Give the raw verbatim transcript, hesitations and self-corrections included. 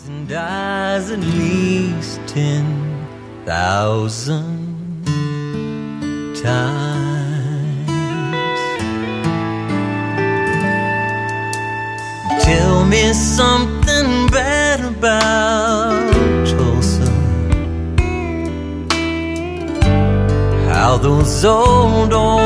And dies at least ten thousand times. Tell me something bad about Tulsa, how those old old